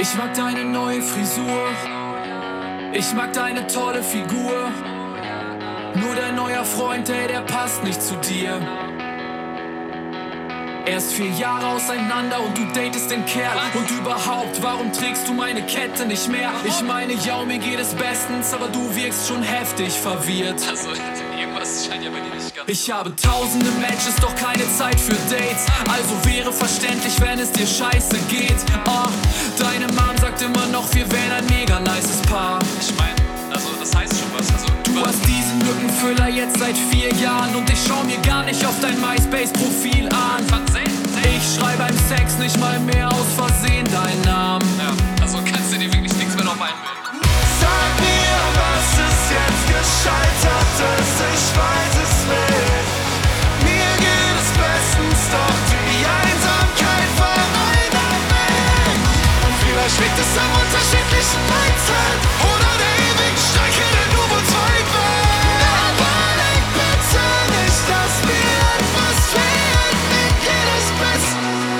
Ich mag deine neue Frisur, ich mag deine tolle Figur. Nur dein neuer Freund, ey, der passt nicht zu dir. Erst 4 Jahre auseinander und du datest den Kerl. Und überhaupt, warum trägst du meine Kette nicht mehr? Ich meine, ja, mir geht es bestens, aber du wirkst schon heftig verwirrt. Also, irgendwas scheint ja bei dir nicht ganz. Ich habe tausende Matches, doch keine Zeit für Dates. Also wäre verständlich, wenn es dir scheiße geht. Oh, deine Mom sagt immer noch, wir wären ein mega nices Paar. Ich mein, also das heißt schon was. Also, du hast diesen Lückenfüller jetzt seit 4 Jahren und ich schau mir gar nicht auf dein MySpace-Profil an. Ich schreibe beim Sex nicht mal mehr aus Versehen deinen Namen. Ja, also kannst du dir wirklich nichts mehr drauf einbilden. Sag mir, was ist jetzt gescheitert ist, ich weiß es nicht. Mir geht es bestens, doch die Einsamkeit verweilt mich. Und vielleicht liegt es am unterschiedlichen Mindset oder der ewigen Strecke, der nur uns weit weg. Aber denk bitte nicht, dass mir etwas fehlt, mir geht es besser.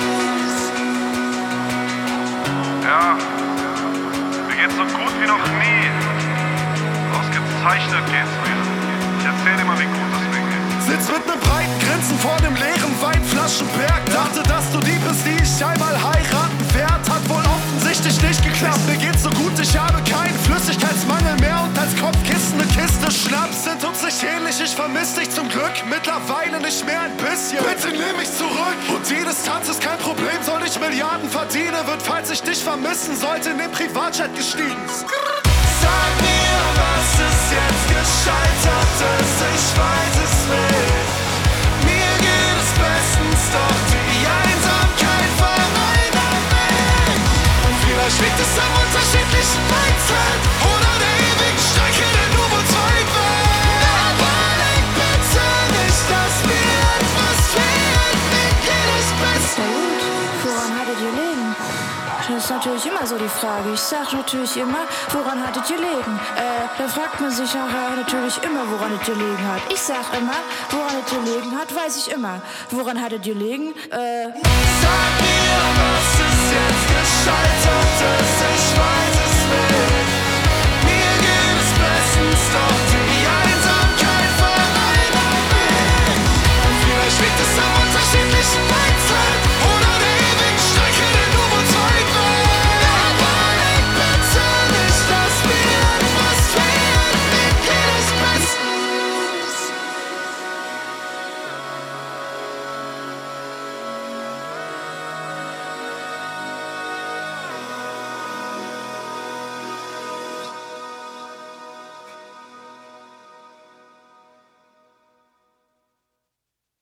Ja, mir geht's so gut wie noch nie. Ausgezeichnet geht's mir. Ich erzähl dir mal, wie gut es mir geht. Sitz mit nem breiten Grinsen vor dem leeren Weinflaschenberg. Dachte, dass du die bist, die ich einmal heiraten werd. Hat wohl offensichtlich nicht geklappt. Mir geht's so gut, ich habe keinen Flüssigkeitsmangel mehr. Und als Kopfkissen ne Kiste Schnaps. Sind uns nicht ähnlich, ich vermiss dich zum Glück mittlerweile nicht mehr ein bisschen. Bitte nimm mich zurück. Und die Distanz ist kein Problem. Soll ich Milliarden verdienen, wird, falls ich dich vermissen sollte, in den Privatjet gestiegen. Sag mir, was ist jetzt gescheitert ist, ich weiß es nicht. Mir geht es bestens, doch die Einsamkeit verweilt mich. Und vielleicht liegt es am unterschiedlichen Mindset oder der ewigen Strecke, der nur uns weit weg. Aber denk bitte nicht, dass mir etwas fehlt, mir geht es besser. Na gut, woran hattet ihr liegen? Das ist natürlich immer so die Frage. Ich sag natürlich immer, woran hattet ihr liegen? Da fragt man sich nachher natürlich immer, woran es gelegen hat. Ich sag immer, woran es gelegen hat, weiß ich immer. Woran hattet ihr liegen? Sag mir, was ist jetzt